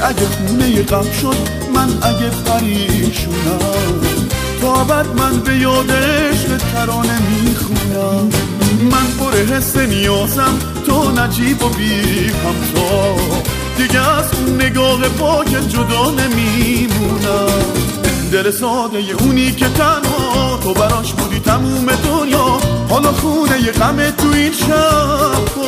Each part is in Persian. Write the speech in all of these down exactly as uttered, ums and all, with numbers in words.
اگه خونه غم شد، من اگه پریشونم، تا ابد من به یاد عشق ترانه میخونم. من پر حس نیازم، تو نجیب و بی همتا، دیگه از اون نگاه پاک جدا نمیمونم. دل ساده اونی که تنها تو براش بودی تموم دنیا، حالا خونه ی غم تو این شب.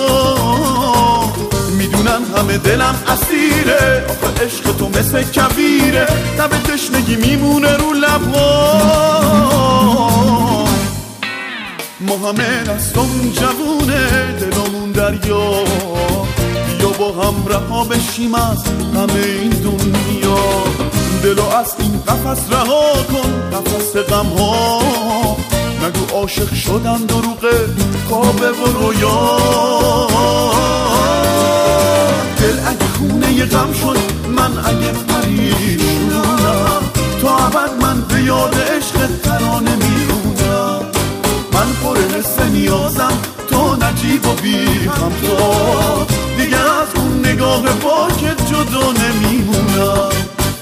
میدونم همه دلم اسیره، آخه عشق تو مثل کبیره، تب تشنگی میمونه رو لبها. ما همه دستمون جوونه، دلمون دریا، بیا با هم رها بشیم از همه این دنیا. دلو از این قفس رها کن، قفس غم ها، نگو عاشق شدن دروغه، خوابه و رویا. دل اگه خونه ی غم شد، من اگه پریشونم، تا ابد من به یاد عشق ترانه میمونم. من پر حس نیازم، تو نجیب و بی همتا، دیگه از اون نگاه پاک جدا نمیمونم.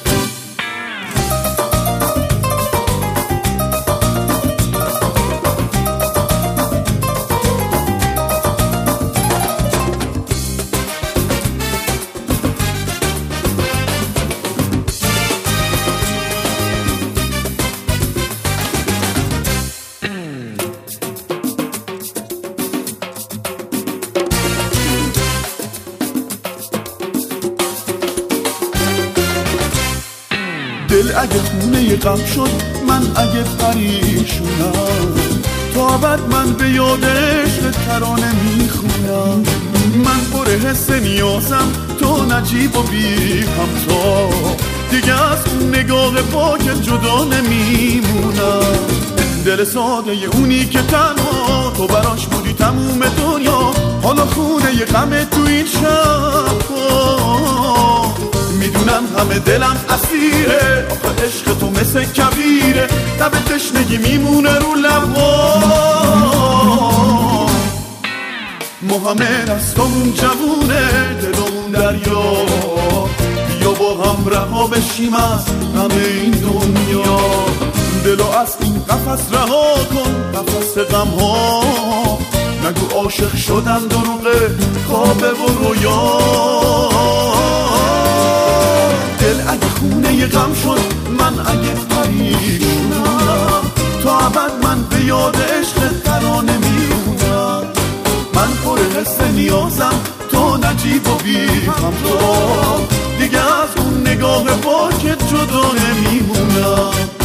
دل اگه خونه ی غم شد، من اگه پریشونم، تا ابد من به یاد عشق ترانه میخونم. من پر حس نیازم، تو نجیب و بی همتا، دیگه از اون نگاه پاک جدا نمیمونم. دل ساده اونی که تنها تو براش بودی تموم دنیا، حالا خونه ی غم تو این شب. میدونم همه دلم اسیره، آخه عشق تو مثل کبیره، تب تشنگی میمونه رو لبها. ما همه دستمون جوونه، دلمون دریا، بیا با هم رها بشیم از همه این دنیا. دلو از این قفس رها کن، قفس غم ها، نگو عاشق شدن دروغه، خوابه و رویا. دل اگه خونه ی غم شد، من اگه پریشونم، تا ابد من به یاد عشق ترانه میمونم. من پر حس نیازم، تو نجیب و بی همتا، دیگه از اون نگاه پاک جدا نمیمونم.